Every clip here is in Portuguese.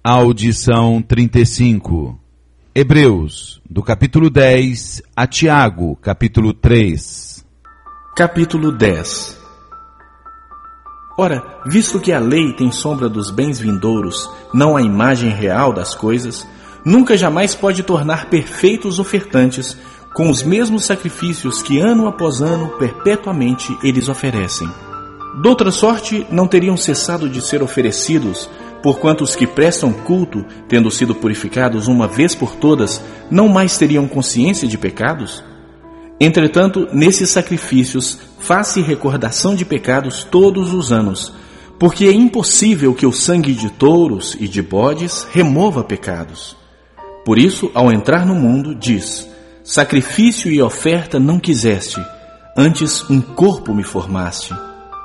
Audição 35. Hebreus, do capítulo 10 a Tiago, capítulo 3. Capítulo 10. Ora, visto que a lei tem sombra dos bens vindouros, não a imagem real das coisas, nunca jamais pode tornar perfeitos ofertantes com os mesmos sacrifícios que ano após ano perpetuamente eles oferecem. Doutra sorte, não teriam cessado de ser oferecidos, porquanto os que prestam culto, tendo sido purificados uma vez por todas, não mais teriam consciência de pecados? Entretanto, nesses sacrifícios, faz-se recordação de pecados todos os anos, porque é impossível que o sangue de touros e de bodes remova pecados. Por isso, ao entrar no mundo, diz: sacrifício e oferta não quiseste, antes um corpo me formaste.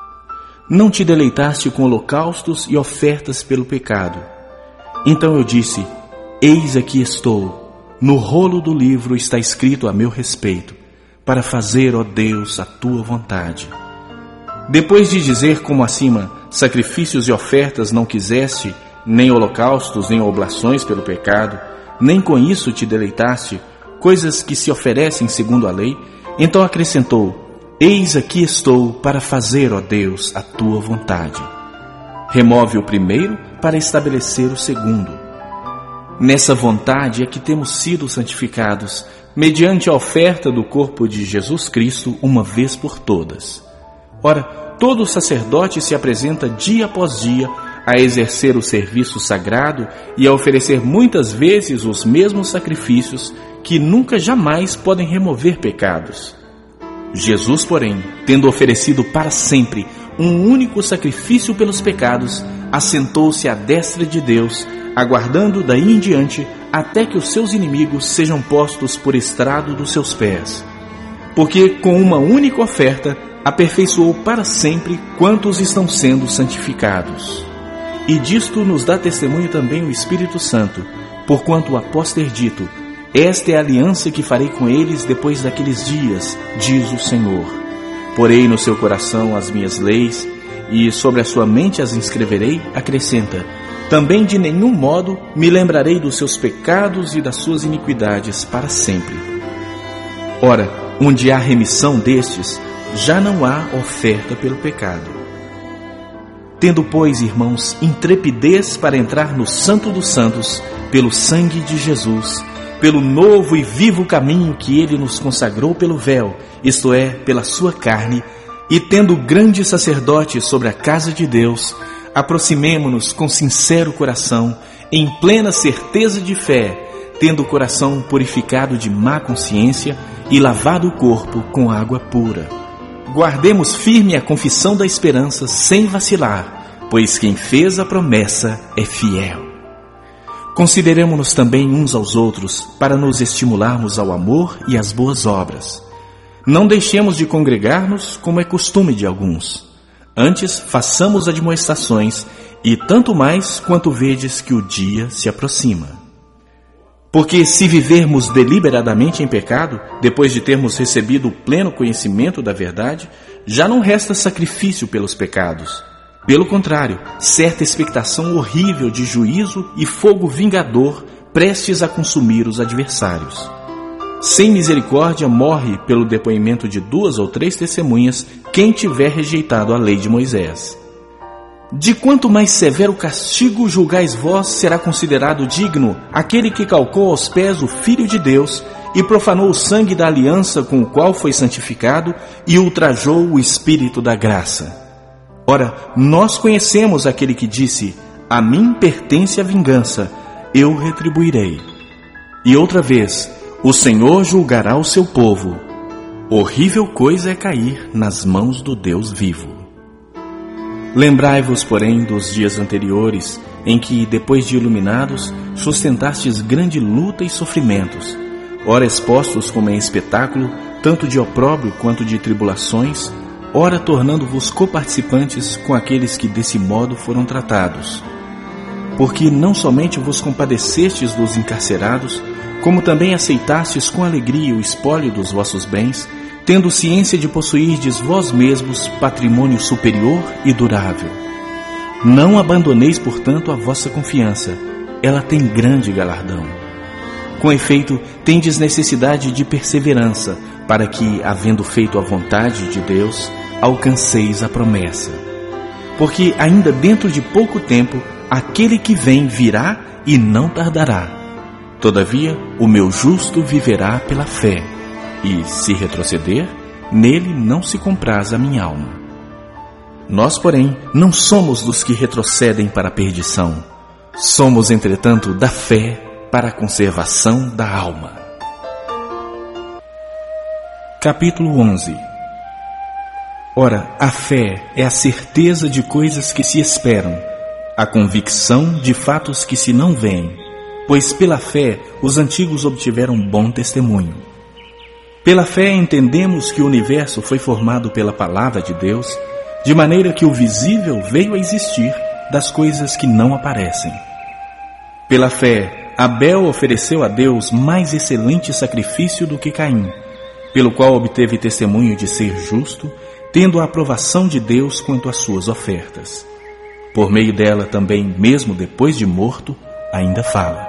Não te deleitaste com holocaustos e ofertas pelo pecado. Então eu disse: eis aqui estou, no rolo do livro está escrito a meu respeito, para fazer, ó Deus, a tua vontade. Depois de dizer como acima, sacrifícios e ofertas não quiseste, nem holocaustos, nem oblações pelo pecado, nem com isso te deleitaste, coisas que se oferecem segundo a lei, então acrescentou: eis aqui estou para fazer, ó Deus, a tua vontade. Remove o primeiro para estabelecer o segundo. Nessa vontade é que temos sido santificados, mediante a oferta do corpo de Jesus Cristo uma vez por todas. Ora, todo sacerdote se apresenta dia após dia a exercer o serviço sagrado e a oferecer muitas vezes os mesmos sacrifícios que nunca jamais podem remover pecados. Jesus, porém, tendo oferecido para sempre um único sacrifício pelos pecados, assentou-se à destra de Deus, aguardando daí em diante até que os seus inimigos sejam postos por estrado dos seus pés. Porque com uma única oferta aperfeiçoou para sempre quantos estão sendo santificados. E disto nos dá testemunho também o Espírito Santo, porquanto após ter dito: esta é a aliança que farei com eles depois daqueles dias, diz o Senhor. Porei no seu coração as minhas leis, e sobre a sua mente as inscreverei, acrescenta: também de nenhum modo me lembrarei dos seus pecados e das suas iniquidades para sempre. Ora, onde há remissão destes, já não há oferta pelo pecado. Tendo, pois, irmãos, intrepidez para entrar no Santo dos Santos, pelo sangue de Jesus, pelo novo e vivo caminho que ele nos consagrou pelo véu, isto é, pela sua carne, e tendo grande sacerdote sobre a casa de Deus, aproximemo-nos com sincero coração, em plena certeza de fé, tendo o coração purificado de má consciência e lavado o corpo com água pura. Guardemos firme a confissão da esperança sem vacilar, pois quem fez a promessa é fiel. Consideremo-nos também uns aos outros, para nos estimularmos ao amor e às boas obras. Não deixemos de congregar-nos, como é costume de alguns. Antes, façamos admoestações, e tanto mais quanto vedes que o dia se aproxima. Porque se vivermos deliberadamente em pecado, depois de termos recebido o pleno conhecimento da verdade, já não resta sacrifício pelos pecados. Pelo contrário, certa expectação horrível de juízo e fogo vingador prestes a consumir os adversários. Sem misericórdia morre pelo depoimento de 2 ou 3 testemunhas quem tiver rejeitado a lei de Moisés. De quanto mais severo castigo julgais vós, será considerado digno aquele que calcou aos pés o Filho de Deus e profanou o sangue da aliança com o qual foi santificado e ultrajou o Espírito da graça. Ora, nós conhecemos aquele que disse: a mim pertence a vingança, eu retribuirei. E outra vez, o Senhor julgará o seu povo. Horrível coisa é cair nas mãos do Deus vivo. Lembrai-vos, porém, dos dias anteriores, em que, depois de iluminados, sustentastes grande luta e sofrimentos, ora expostos como em espetáculo, tanto de opróbrio quanto de tribulações, ora tornando-vos coparticipantes com aqueles que desse modo foram tratados. Porque não somente vos compadecestes dos encarcerados, como também aceitastes com alegria o espólio dos vossos bens, tendo ciência de possuirdes vós mesmos patrimônio superior e durável. Não abandoneis, portanto, a vossa confiança, ela tem grande galardão. Com efeito, tendes necessidade de perseverança, para que, havendo feito a vontade de Deus, alcanceis a promessa. Porque ainda dentro de pouco tempo, aquele que vem virá e não tardará. Todavia, o meu justo viverá pela fé, e, se retroceder, nele não se compraz a minha alma. Nós, porém, não somos dos que retrocedem para a perdição. Somos, entretanto, da fé para a conservação da alma. Capítulo 11. Ora, a fé é a certeza de coisas que se esperam, a convicção de fatos que se não veem, pois pela fé os antigos obtiveram bom testemunho. Pela fé entendemos que o universo foi formado pela palavra de Deus, de maneira que o visível veio a existir das coisas que não aparecem. Pela fé, Abel ofereceu a Deus mais excelente sacrifício do que Caim, pelo qual obteve testemunho de ser justo, tendo a aprovação de Deus quanto às suas ofertas. Por meio dela também, mesmo depois de morto, ainda fala.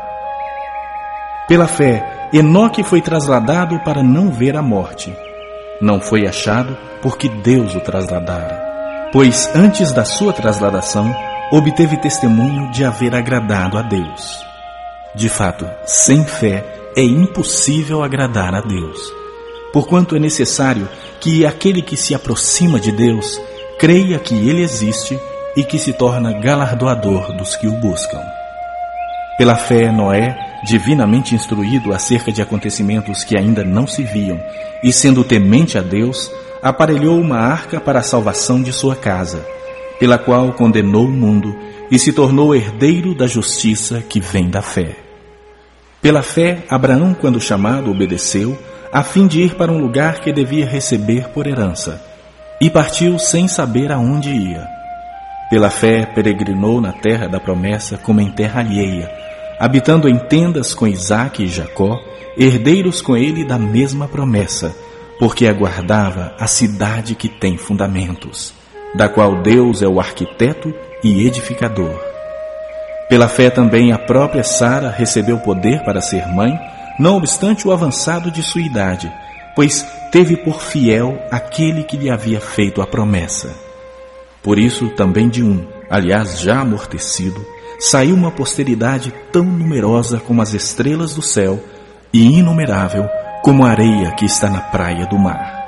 Pela fé, Enoque foi trasladado para não ver a morte. Não foi achado porque Deus o trasladara, pois antes da sua trasladação, obteve testemunho de haver agradado a Deus. De fato, sem fé é impossível agradar a Deus, porquanto é necessário que aquele que se aproxima de Deus creia que Ele existe e que se torna galardoador dos que o buscam. Pela fé, Noé, divinamente instruído acerca de acontecimentos que ainda não se viam, e sendo temente a Deus, aparelhou uma arca para a salvação de sua casa, pela qual condenou o mundo e se tornou herdeiro da justiça que vem da fé. Pela fé, Abraão, quando chamado, obedeceu, a fim de ir para um lugar que devia receber por herança, e partiu sem saber aonde ia. Pela fé, peregrinou na terra da promessa como em terra alheia, habitando em tendas com Isaque e Jacó, herdeiros com ele da mesma promessa, porque aguardava a cidade que tem fundamentos, da qual Deus é o arquiteto e edificador. Pela fé também a própria Sara recebeu poder para ser mãe, não obstante o avançado de sua idade, pois teve por fiel aquele que lhe havia feito a promessa. Por isso também de um, aliás já amortecido, saiu uma posteridade tão numerosa como as estrelas do céu e inumerável como a areia que está na praia do mar.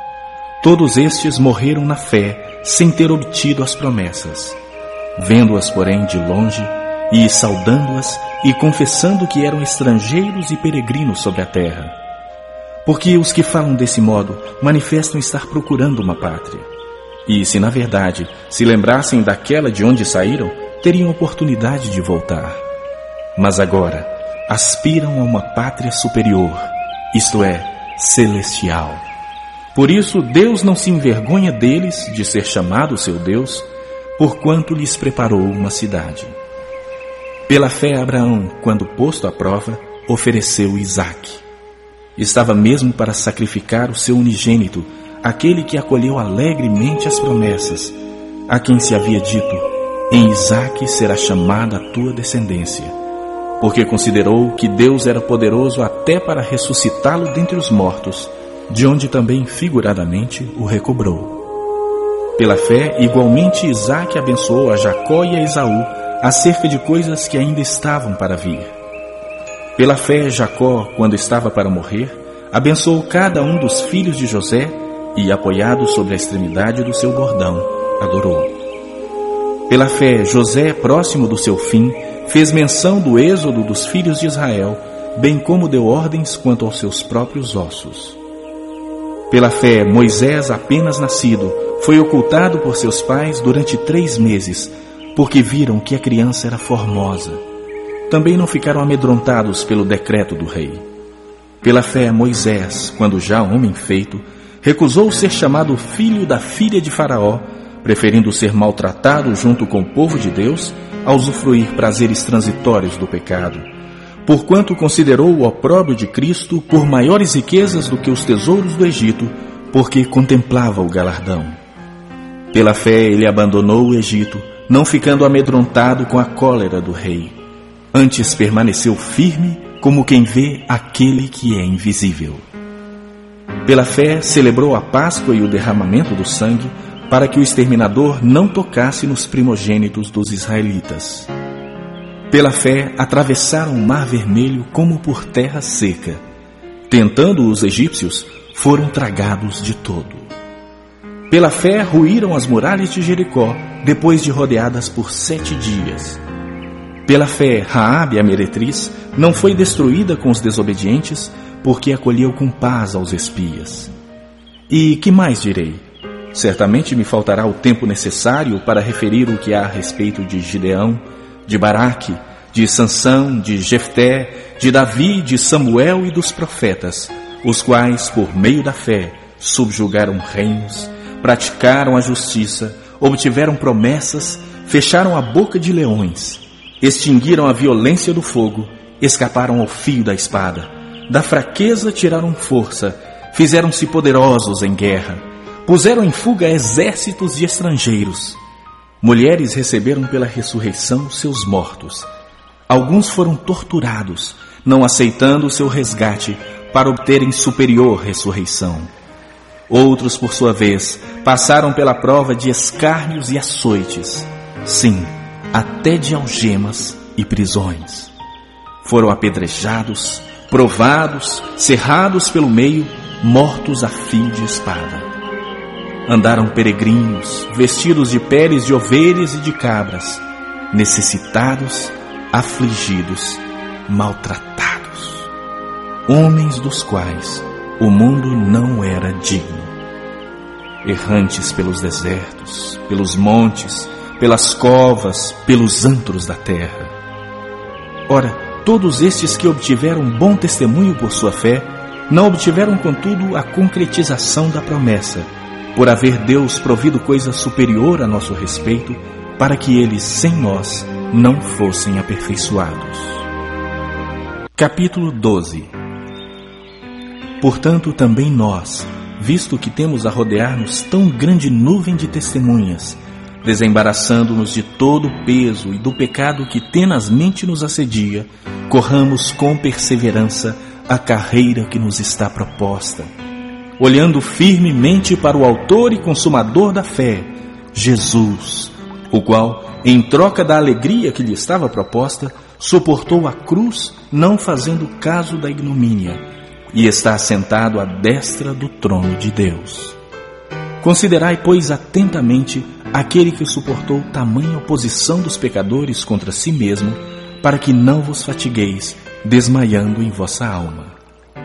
Todos estes morreram na fé, sem ter obtido as promessas. Vendo-as, porém, de longe, e saudando-as, e confessando que eram estrangeiros e peregrinos sobre a terra. Porque os que falam desse modo manifestam estar procurando uma pátria. E se na verdade se lembrassem daquela de onde saíram, teriam oportunidade de voltar. Mas agora aspiram a uma pátria superior, isto é, celestial. Por isso Deus não se envergonha deles de ser chamado seu Deus, porquanto lhes preparou uma cidade. Pela fé Abraão, quando posto à prova, ofereceu Isaque. Estava mesmo para sacrificar o seu unigênito, aquele que acolheu alegremente as promessas, a quem se havia dito: em Isaque será chamada a tua descendência, porque considerou que Deus era poderoso até para ressuscitá-lo dentre os mortos, de onde também figuradamente o recobrou. Pela fé, igualmente Isaque abençoou a Jacó e a Esaú acerca de coisas que ainda estavam para vir. Pela fé, Jacó, quando estava para morrer, abençoou cada um dos filhos de José e, apoiado sobre a extremidade do seu bordão, adorou. Pela fé, José, próximo do seu fim, fez menção do êxodo dos filhos de Israel, bem como deu ordens quanto aos seus próprios ossos. Pela fé, Moisés, apenas nascido, foi ocultado por seus pais durante 3 meses, porque viram que a criança era formosa. Também não ficaram amedrontados pelo decreto do rei. Pela fé, Moisés, quando já homem feito, recusou ser chamado filho da filha de Faraó, preferindo ser maltratado junto com o povo de Deus, a usufruir prazeres transitórios do pecado, porquanto considerou o opróbrio de Cristo por maiores riquezas do que os tesouros do Egito, porque contemplava o galardão. Pela fé ele abandonou o Egito, não ficando amedrontado com a cólera do rei. antes permaneceu firme como quem vê aquele que é invisível. Pela fé, celebrou a Páscoa e o derramamento do sangue para que o exterminador não tocasse nos primogênitos dos israelitas. Pela fé, atravessaram o Mar Vermelho como por terra seca. Tentando os egípcios, foram tragados de todo. Pela fé, ruíram as muralhas de Jericó, depois de rodeadas por 7 dias. Pela fé, Raabe, a meretriz, não foi destruída com os desobedientes, porque acolheu com paz aos espias. E que mais direi? Certamente me faltará o tempo necessário para referir o que há a respeito de Gideão, de Baraque, de Sansão, de Jefté, de Davi, de Samuel e dos profetas, os quais, por meio da fé, subjugaram reinos, praticaram a justiça, obtiveram promessas, fecharam a boca de leões, extinguiram a violência do fogo, escaparam ao fio da espada, da fraqueza tiraram força, fizeram-se poderosos em guerra, puseram em fuga exércitos de estrangeiros. Mulheres receberam pela ressurreição seus mortos. Alguns foram torturados, não aceitando o seu resgate para obterem superior ressurreição. Outros, por sua vez, passaram pela prova de escárnios e açoites. Sim, até de algemas e prisões. Foram apedrejados, provados, cerrados pelo meio, mortos a fio de espada. Andaram peregrinos, vestidos de peles de ovelhas e de cabras, necessitados, afligidos, maltratados. Homens dos quais o mundo não era digno. Errantes pelos desertos, pelos montes, pelas covas, pelos antros da terra. Ora, todos estes que obtiveram bom testemunho por sua fé, não obtiveram, contudo, a concretização da promessa, por haver Deus provido coisa superior a nosso respeito, para que eles, sem nós, não fossem aperfeiçoados. Capítulo 12. Portanto, também nós, visto que temos a rodear-nos tão grande nuvem de testemunhas, desembaraçando-nos de todo o peso e do pecado que tenazmente nos assedia, corramos com perseverança a carreira que nos está proposta, olhando firmemente para o autor e consumador da fé, Jesus, o qual, em troca da alegria que lhe estava proposta, suportou a cruz, não fazendo caso da ignomínia, e está assentado à destra do trono de Deus. Considerai, pois, atentamente aquele que suportou tamanha oposição dos pecadores contra si mesmo, para que não vos fatigueis, desmaiando em vossa alma.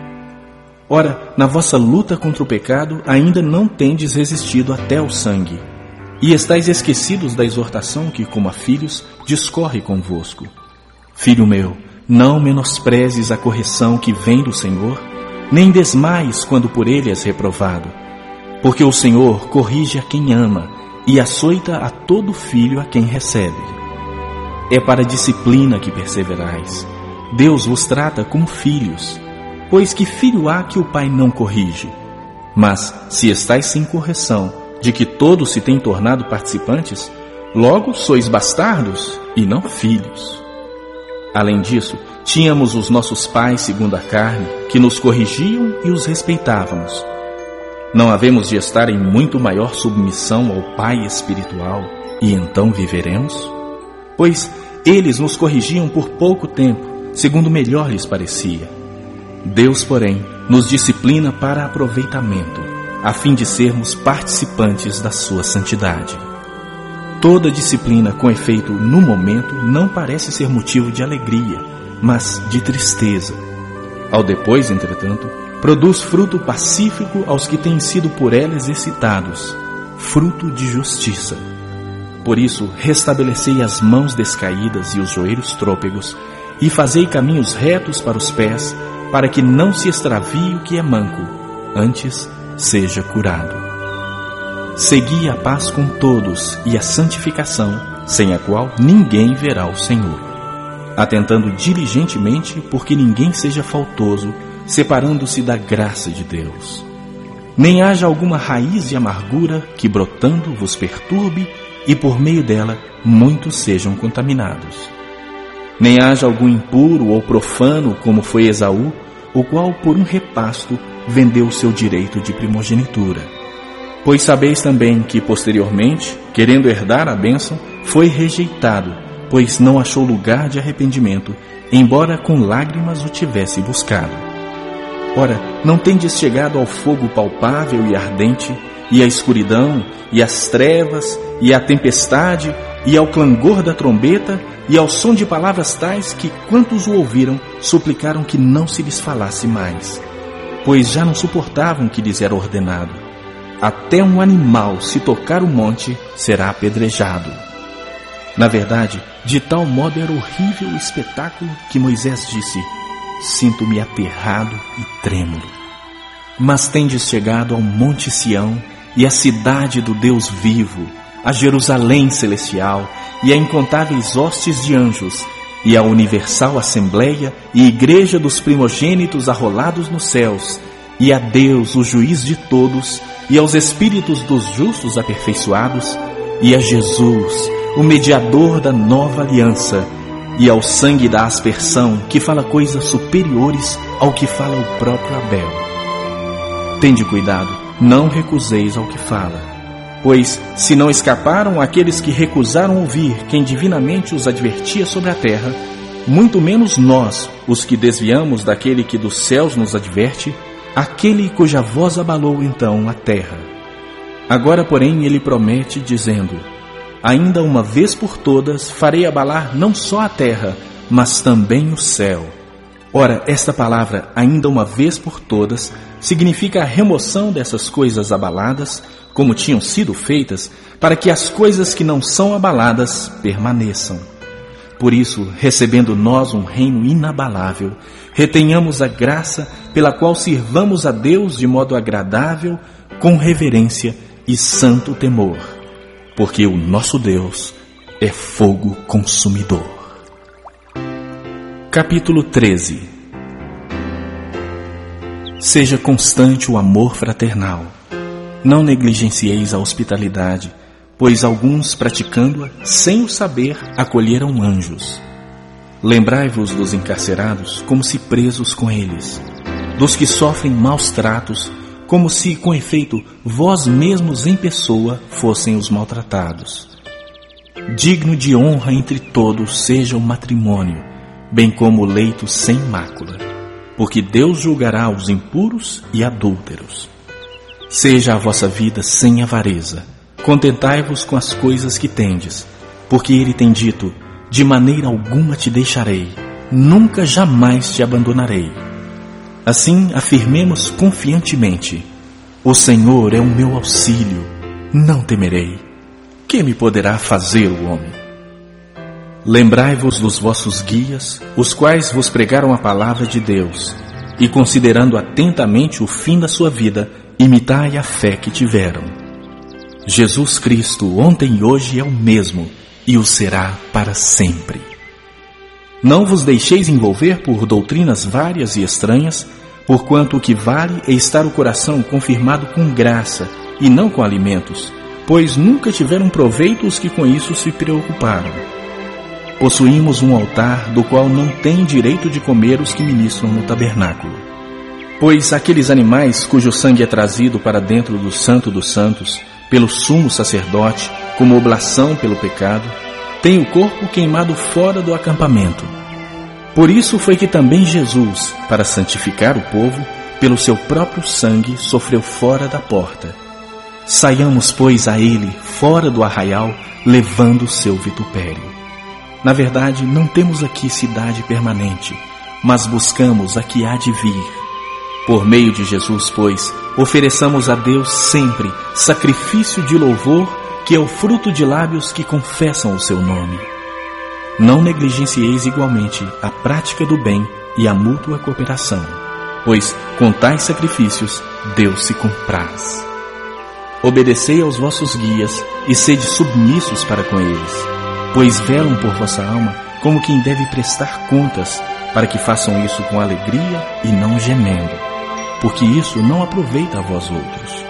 Ora, na vossa luta contra o pecado, ainda não tendes resistido até ao sangue, e estáis esquecidos da exortação que, como a filhos, discorre convosco. Filho meu, não menosprezes a correção que vem do Senhor, nem desmaies quando por ele és reprovado, porque o Senhor corrige a quem ama e açoita a todo filho a quem recebe. É para a disciplina que perseverais. Deus vos trata como filhos. Pois que filho há que o pai não corrige? Mas, se estáis sem correção, de que todos se têm tornado participantes, logo sois bastardos e não filhos. Além disso, tínhamos os nossos pais segundo a carne, que nos corrigiam e os respeitávamos. Não havemos de estar em muito maior submissão ao Pai espiritual, e então viveremos? Pois eles nos corrigiam por pouco tempo, segundo melhor lhes parecia. Deus, porém, nos disciplina para aproveitamento, a fim de sermos participantes da sua santidade. Toda disciplina, com efeito no momento, não parece ser motivo de alegria, mas de tristeza. Ao depois, entretanto, produz fruto pacífico aos que têm sido por ela exercitados, fruto de justiça. Por isso, restabelecei as mãos descaídas e os joelhos trôpegos, e fazei caminhos retos para os pés, para que não se extravie o que é manco, antes seja curado. Segui a paz com todos e a santificação, sem a qual ninguém verá o Senhor, atentando diligentemente porque ninguém seja faltoso, separando-se da graça de Deus. Nem haja alguma raiz de amargura que, brotando, vos perturbe, e por meio dela muitos sejam contaminados. nem haja algum impuro ou profano, como foi Esaú, o qual por um repasto vendeu o seu direito de primogenitura. Pois sabeis também que posteriormente, querendo herdar a bênção, foi rejeitado, pois não achou lugar de arrependimento, embora com lágrimas o tivesse buscado. Ora, não tendes chegado ao fogo palpável e ardente, e à escuridão, e às trevas, e à tempestade, e ao clangor da trombeta, e ao som de palavras tais que, quantos o ouviram, suplicaram que não se lhes falasse mais, pois já não suportavam que lhes era ordenado. Até um animal, se tocar o monte, será apedrejado. Na verdade, de tal modo era horrível o espetáculo que Moisés disse: sinto-me aterrado e trêmulo. Mas tendes chegado ao Monte Sião, e à cidade do Deus vivo, a Jerusalém celestial, e a incontáveis hostes de anjos, e a universal assembleia e igreja dos primogênitos arrolados nos céus, e a Deus, o juiz de todos, e aos espíritos dos justos aperfeiçoados, e a Jesus, o mediador da nova aliança, e ao sangue da aspersão, que fala coisas superiores ao que fala o próprio Abel. Tende cuidado, não recuseis ao que fala, pois se não escaparam aqueles que recusaram ouvir quem divinamente os advertia sobre a terra, muito menos nós, os que desviamos daquele que dos céus nos adverte, aquele cuja voz abalou então a terra. Agora, porém, ele promete, dizendo: ainda uma vez por todas farei abalar não só a terra, mas também o céu. Ora, esta palavra, ainda uma vez por todas, significa a remoção dessas coisas abaladas, como tinham sido feitas, para que as coisas que não são abaladas permaneçam. Por isso, recebendo nós um reino inabalável, retenhamos a graça pela qual sirvamos a Deus de modo agradável, com reverência e santo temor, porque o nosso Deus é fogo consumidor. Capítulo 13. Seja constante o amor fraternal. Não negligencieis a hospitalidade, pois alguns, praticando-a, sem o saber, acolheram anjos. Lembrai-vos dos encarcerados, como se presos com eles, dos que sofrem maus tratos, como se, com efeito, vós mesmos em pessoa fossem os maltratados. Digno de honra entre todos seja o matrimônio, bem como o leito sem mácula, porque Deus julgará os impuros e adúlteros. Seja a vossa vida sem avareza, contentai-vos com as coisas que tendes, porque ele tem dito: de maneira alguma te deixarei, nunca jamais te abandonarei. Assim afirmemos confiantemente: o Senhor é o meu auxílio, não temerei. Que me poderá fazer o homem? Lembrai-vos dos vossos guias, os quais vos pregaram a palavra de Deus, e considerando atentamente o fim da sua vida, imitai a fé que tiveram. Jesus Cristo, ontem e hoje, é o mesmo, e o será para sempre. Não vos deixeis envolver por doutrinas várias e estranhas, porquanto o que vale é estar o coração confirmado com graça, e não com alimentos, pois nunca tiveram proveito os que com isso se preocuparam. Possuímos um altar do qual não têm direito de comer os que ministram no tabernáculo. Pois aqueles animais cujo sangue é trazido para dentro do Santo dos Santos, pelo sumo sacerdote, como oblação pelo pecado, têm o corpo queimado fora do acampamento. Por isso foi que também Jesus, para santificar o povo, pelo seu próprio sangue sofreu fora da porta. Saiamos, pois, a ele, fora do arraial, levando o seu vitupério. Na verdade, não temos aqui cidade permanente, mas buscamos a que há de vir. Por meio de Jesus, pois, ofereçamos a Deus sempre sacrifício de louvor, que é o fruto de lábios que confessam o seu nome. Não negligencieis igualmente a prática do bem e a mútua cooperação, pois com tais sacrifícios Deus se compraz. Obedecei aos vossos guias e sede submissos para com eles, pois velam por vossa alma como quem deve prestar contas, para que façam isso com alegria e não gemendo, porque isso não aproveita a vós outros.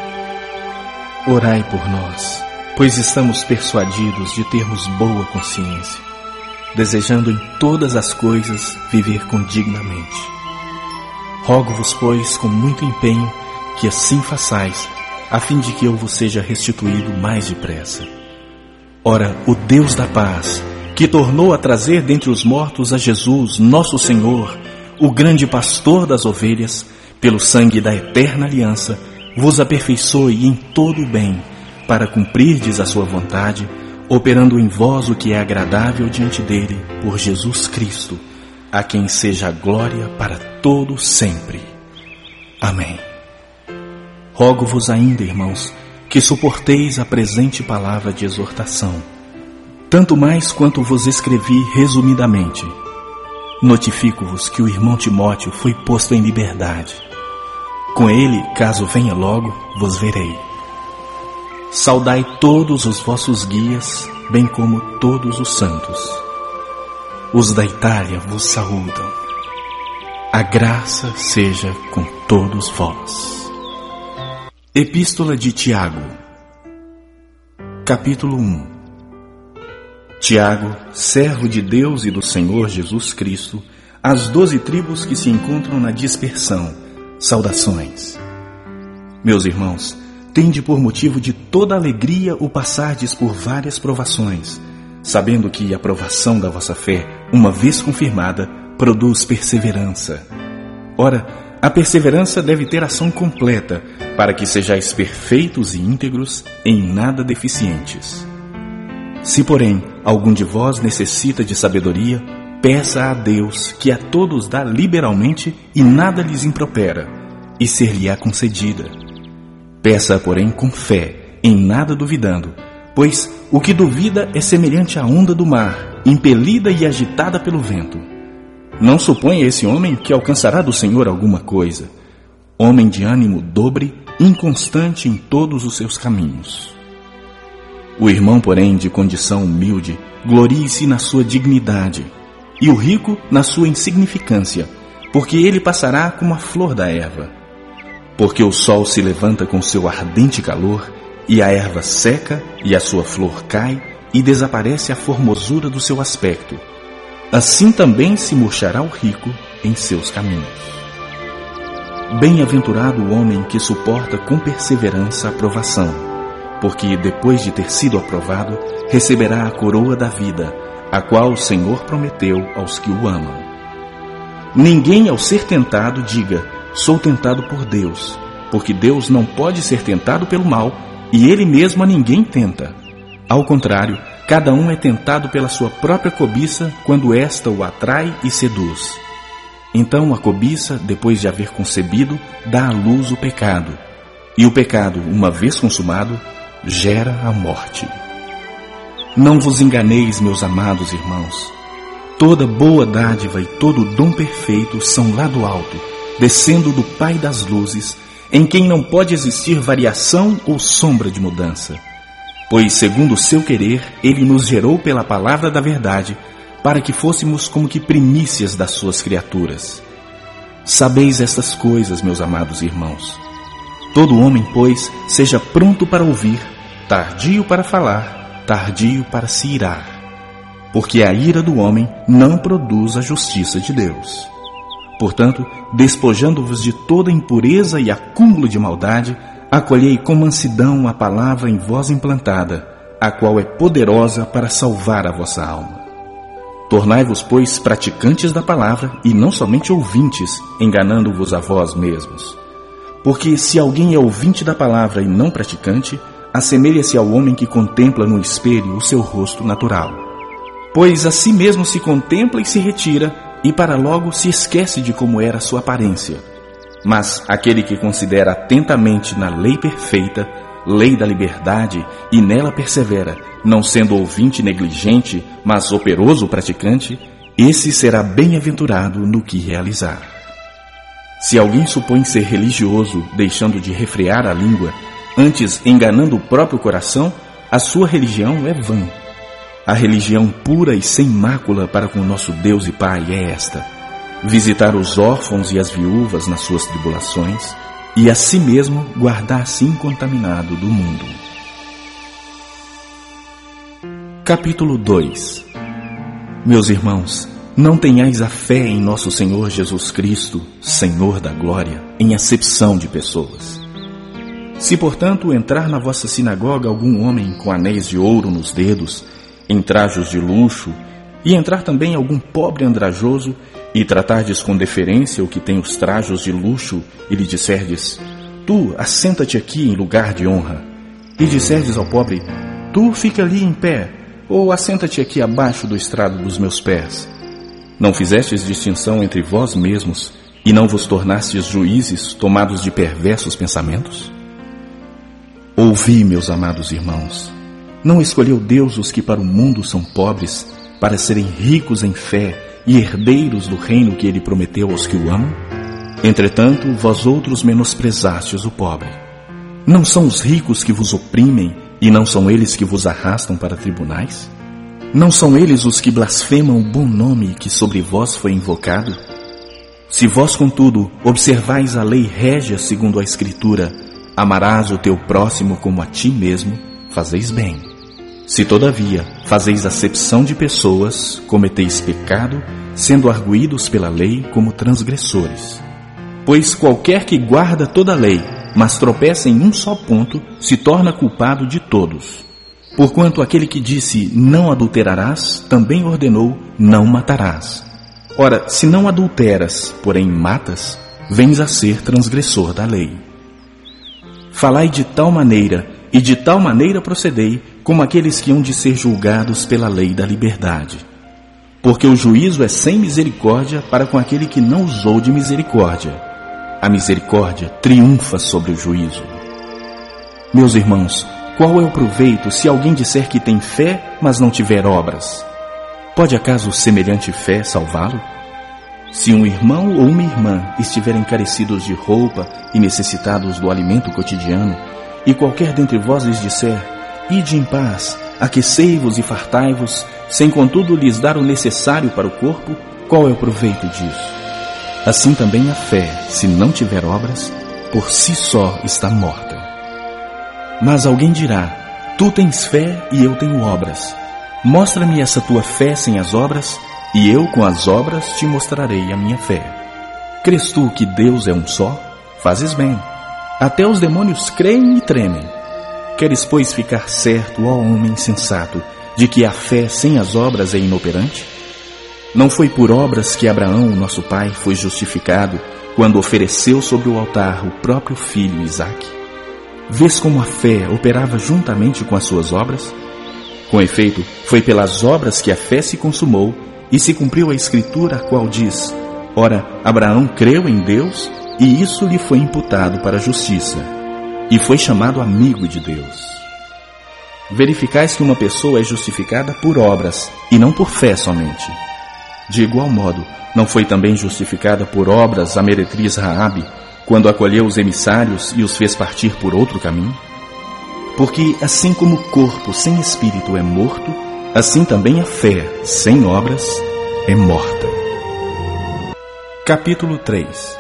Orai por nós, pois estamos persuadidos de termos boa consciência. desejando em todas as coisas viver condignamente. Rogo-vos, pois, com muito empenho, que assim façais, a fim de que eu vos seja restituído mais depressa. Ora, o Deus da paz, que tornou a trazer dentre os mortos a Jesus, nosso Senhor, o grande pastor das ovelhas, pelo sangue da eterna aliança, vos aperfeiçoe em todo o bem, para cumprirdes a sua vontade, operando em vós o que é agradável diante dele, por Jesus Cristo, a quem seja a glória para todo sempre. Amém. Rogo-vos ainda, irmãos, que suporteis a presente palavra de exortação, tanto mais quanto vos escrevi resumidamente. Notifico-vos que o irmão Timóteo foi posto em liberdade. Com ele, caso venha logo, vos verei. Saudai todos os vossos guias, bem como todos os santos. Os da Itália vos saúdam. A graça seja com todos vós. Epístola de Tiago, capítulo 1. Tiago, servo de Deus e do Senhor Jesus Cristo, às 12 tribos que se encontram na dispersão, saudações. Meus irmãos, tende por motivo de toda alegria o passardes por várias provações, sabendo que a provação da vossa fé, uma vez confirmada, produz perseverança. Ora, a perseverança deve ter ação completa, para que sejais perfeitos e íntegros, em nada deficientes. Se, porém, algum de vós necessita de sabedoria, peça a Deus, que a todos dá liberalmente e nada lhes impropera, e ser-lhe-á concedida. Peça, porém, com fé, em nada duvidando, pois o que duvida é semelhante à onda do mar, impelida e agitada pelo vento. Não suponha esse homem que alcançará do Senhor alguma coisa. Homem de ânimo dobre, inconstante em todos os seus caminhos. O irmão, porém, de condição humilde, glorie-se na sua dignidade, e o rico na sua insignificância, porque ele passará como a flor da erva. Porque o sol se levanta com seu ardente calor, e a erva seca, e a sua flor cai, e desaparece a formosura do seu aspecto. Assim também se murchará o rico em seus caminhos. Bem-aventurado o homem que suporta com perseverança a provação, porque depois de ter sido aprovado, receberá a coroa da vida, a qual o Senhor prometeu aos que o amam. Ninguém, ao ser tentado, diga: sou tentado por Deus, porque Deus não pode ser tentado pelo mal, e Ele mesmo a ninguém tenta. Ao contrário, cada um é tentado pela sua própria cobiça, quando esta o atrai e seduz. Então a cobiça, depois de haver concebido, dá à luz o pecado, e o pecado, uma vez consumado, gera a morte. Não vos enganeis, meus amados irmãos. Toda boa dádiva e todo dom perfeito são lá do alto, descendo do Pai das luzes, em quem não pode existir variação ou sombra de mudança. Pois, segundo o seu querer, Ele nos gerou pela palavra da verdade, para que fôssemos como que primícias das suas criaturas. Sabeis estas coisas, meus amados irmãos. Todo homem, pois, seja pronto para ouvir, tardio para falar, tardio para se irar. Porque a ira do homem não produz a justiça de Deus. Portanto, despojando-vos de toda impureza e acúmulo de maldade, acolhei com mansidão a palavra em vós implantada, a qual é poderosa para salvar a vossa alma. Tornai-vos, pois, praticantes da palavra e não somente ouvintes, enganando-vos a vós mesmos. Porque se alguém é ouvinte da palavra e não praticante, assemelha-se ao homem que contempla no espelho o seu rosto natural. Pois a si mesmo se contempla e se retira, e para logo se esquece de como era sua aparência. Mas aquele que considera atentamente na lei perfeita, lei da liberdade, e nela persevera, não sendo ouvinte negligente, mas operoso praticante, esse será bem-aventurado no que realizar. Se alguém supõe ser religioso, deixando de refrear a língua, antes enganando o próprio coração, a sua religião é vã. A religião pura e sem mácula para com nosso Deus e Pai é esta: visitar os órfãos e as viúvas nas suas tribulações, e a si mesmo guardar-se incontaminado do mundo. Capítulo 2. Meus irmãos, não tenhais a fé em nosso Senhor Jesus Cristo, Senhor da glória, em acepção de pessoas. Se, portanto, entrar na vossa sinagoga algum homem com anéis de ouro nos dedos, em trajos de luxo, e entrar também algum pobre andrajoso, e tratardes com deferência o que tem os trajos de luxo, e lhe disserdes: tu, assenta-te aqui em lugar de honra, e disserdes ao pobre: tu, fica ali em pé, ou assenta-te aqui abaixo do estrado dos meus pés. Não fizestes distinção entre vós mesmos, e não vos tornastes juízes tomados de perversos pensamentos? Ouvi, meus amados irmãos, não escolheu Deus os que para o mundo são pobres, para serem ricos em fé e herdeiros do reino que ele prometeu aos que o amam? Entretanto, vós outros menosprezastes o pobre. Não são os ricos que vos oprimem, e não são eles que vos arrastam para tribunais? Não são eles os que blasfemam o bom nome que sobre vós foi invocado? Se vós, contudo, observais a lei régia segundo a Escritura, amarás o teu próximo como a ti mesmo, fazeis bem. Se, todavia, fazeis acepção de pessoas, cometeis pecado, sendo arguídos pela lei como transgressores. Pois qualquer que guarda toda a lei, mas tropeça em um só ponto, se torna culpado de todos. Porquanto aquele que disse, não adulterarás, também ordenou, não matarás. Ora, se não adulteras, porém matas, vens a ser transgressor da lei. Falai de tal maneira, e de tal maneira procedei, como aqueles que hão de ser julgados pela lei da liberdade. Porque o juízo é sem misericórdia para com aquele que não usou de misericórdia. A misericórdia triunfa sobre o juízo. Meus irmãos, qual é o proveito se alguém disser que tem fé, mas não tiver obras? Pode acaso semelhante fé salvá-lo? Se um irmão ou uma irmã estiverem carecidos de roupa e necessitados do alimento cotidiano, e qualquer dentre vós lhes disser: ide em paz, aquecei-vos e fartai-vos, sem contudo lhes dar o necessário para o corpo, qual é o proveito disso? Assim também a fé, se não tiver obras, por si só está morta. Mas alguém dirá: tu tens fé e eu tenho obras. Mostra-me essa tua fé sem as obras, e eu com as obras te mostrarei a minha fé. Crês tu que Deus é um só? Fazes bem. Até os demônios creem e tremem. Queres, pois, ficar certo, ó homem sensato, de que a fé sem as obras é inoperante? Não foi por obras que Abraão, nosso pai, foi justificado, quando ofereceu sobre o altar o próprio filho Isaque? Vês como a fé operava juntamente com as suas obras? Com efeito, foi pelas obras que a fé se consumou, e se cumpriu a Escritura, a qual diz: ora, Abraão creu em Deus, e isso lhe foi imputado para a justiça, e foi chamado amigo de Deus. Verificais que uma pessoa é justificada por obras, e não por fé somente. De igual modo, não foi também justificada por obras a meretriz Raabe, quando acolheu os emissários e os fez partir por outro caminho? Porque assim como o corpo sem espírito é morto, assim também a fé sem obras é morta. Capítulo 3.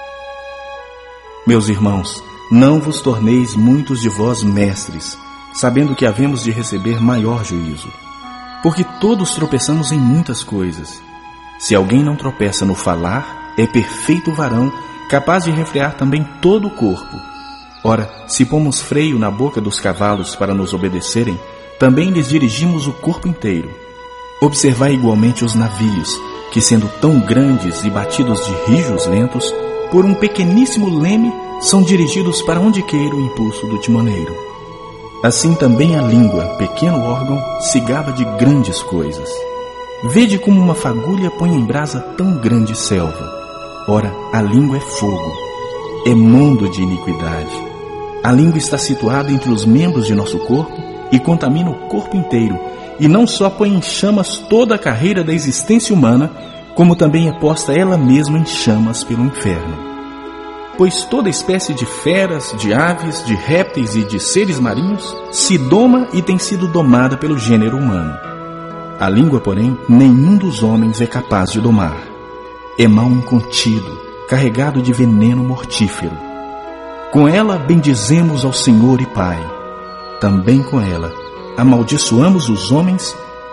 Meus irmãos, não vos torneis muitos de vós mestres, sabendo que havemos de receber maior juízo. Porque todos tropeçamos em muitas coisas. Se alguém não tropeça no falar, é perfeito varão, capaz de refrear também todo o corpo. Ora, se pomos freio na boca dos cavalos para nos obedecerem, também lhes dirigimos o corpo inteiro. Observai igualmente os navios, que sendo tão grandes e batidos de rijos lentos, por um pequeníssimo leme, são dirigidos para onde queira o impulso do timoneiro. Assim também a língua, pequeno órgão, se gaba de grandes coisas. Vede como uma fagulha põe em brasa tão grande selva. Ora, a língua é fogo, é mundo de iniquidade. A língua está situada entre os membros de nosso corpo e contamina o corpo inteiro, e não só põe em chamas toda a carreira da existência humana, como também é posta ela mesma em chamas pelo inferno. Pois toda espécie de feras, de aves, de répteis e de seres marinhos se doma e tem sido domada pelo gênero humano. A língua, porém, nenhum dos homens é capaz de domar. É mal incontido, carregado de veneno mortífero. Com ela bendizemos ao Senhor e Pai. Também com ela amaldiçoamos os homens,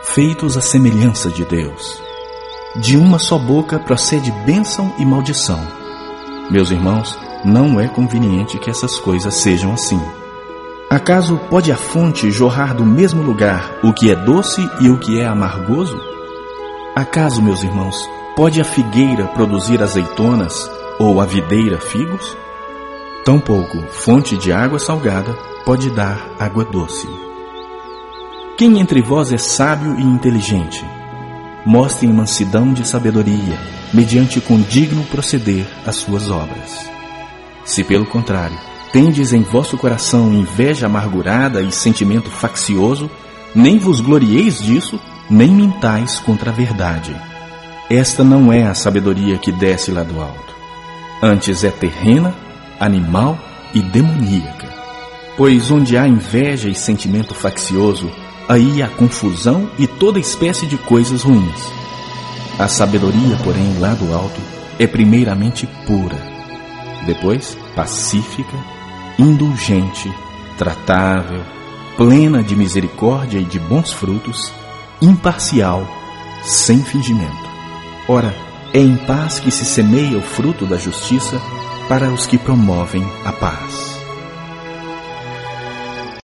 feitos à semelhança de Deus. De uma só boca procede bênção e maldição. Meus irmãos, não é conveniente que essas coisas sejam assim. Acaso pode a fonte jorrar do mesmo lugar o que é doce e o que é amargoso? Acaso, meus irmãos, pode a figueira produzir azeitonas ou a videira figos? Tampouco fonte de água salgada pode dar água doce. Quem entre vós é sábio e inteligente? Mostrem mansidão de sabedoria, mediante condigno proceder as suas obras. Se pelo contrário, tendes em vosso coração inveja amargurada e sentimento faccioso, nem vos glorieis disso, nem mintais contra a verdade. Esta não é a sabedoria que desce lá do alto. Antes é terrena, animal e demoníaca. Pois onde há inveja e sentimento faccioso, aí há confusão e toda espécie de coisas ruins. A sabedoria, porém, lá do alto, é primeiramente pura, depois pacífica, indulgente, tratável, plena de misericórdia e de bons frutos, imparcial, sem fingimento. Ora, é em paz que se semeia o fruto da justiça para os que promovem a paz.